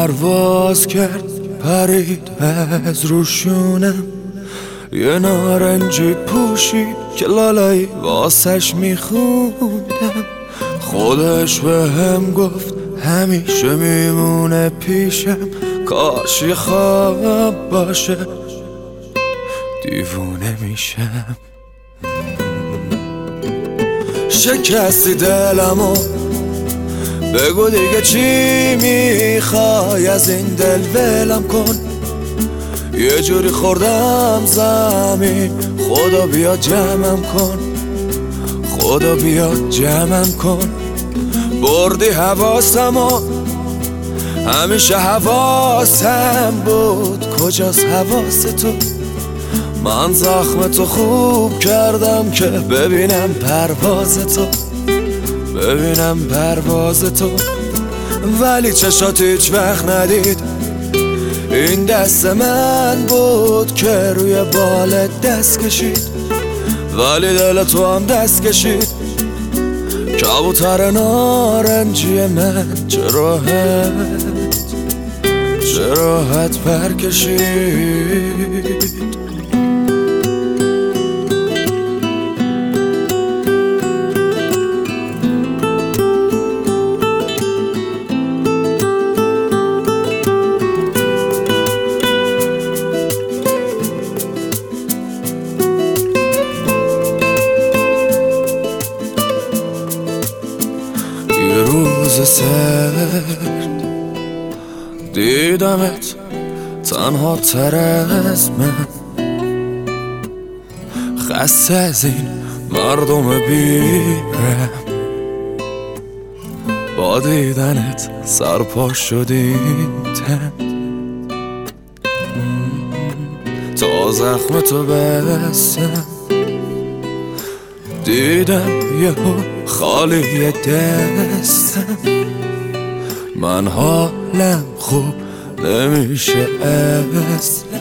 پرواز کرد پرید از روشونم، یه نارنجی پوشی که لالایی واسش میخوندم. خودش به هم گفت همیشه میمونه پیشم، کاش یه خواب باشه دیوونه میشم. شکستی دلمو، بگو دیگه چی میخوای از این دل ولم کن. یه جوری خوردم زمین، خدا بیاد جمعم کن، خدا بیاد جمعم کن. بردی حواسمو، همیشه حواسم بود، کجاست حواس تو؟ من زخم تو خوب کردم که ببینم پرواز تو، ببینم پرواز تو. ولی چشات هیچ وقت ندید این دست من بود که روی بالت دست کشید، ولی دل تو هم دست کشید. کبوتر نارنجی من چه راحت پر کشید. یه روز سرد دیدمت تنها تر از من، خسته از این مردم بیرم. با دیدنت سرپا شدیم تن، تا زخم تو بستم. دیدم یهو خالی دستم، من حالم خوب نمیشه اصلا.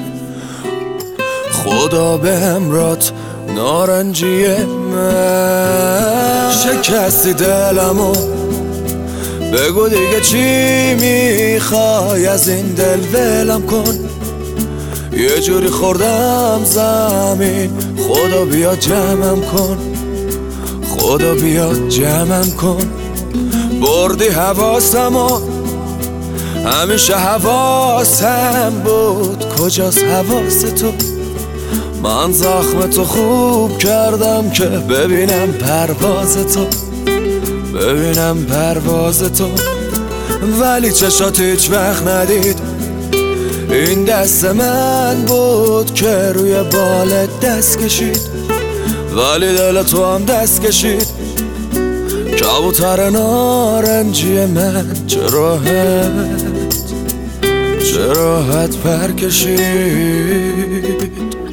خدا به همرات نارنجی من. شکستی دلمو، بگو دیگه چی میخوای از این دل ولم کن. یه جوری خوردم زمین، خدا بیاد جمعم کن، خدا بیاد جمعم کن. بردی حواسمو، همیشه حواسم بود، کجاست حواس تو؟ من زخم تو خوب کردم که ببینم پرواز تو، ببینم پرواز تو. ولی چشات هیچ وقت ندید این دست من بود که روی بالت دست کشید، ولی دل تو هم دست کشید. کبوتر نارنجی من چه راحت پر کشید.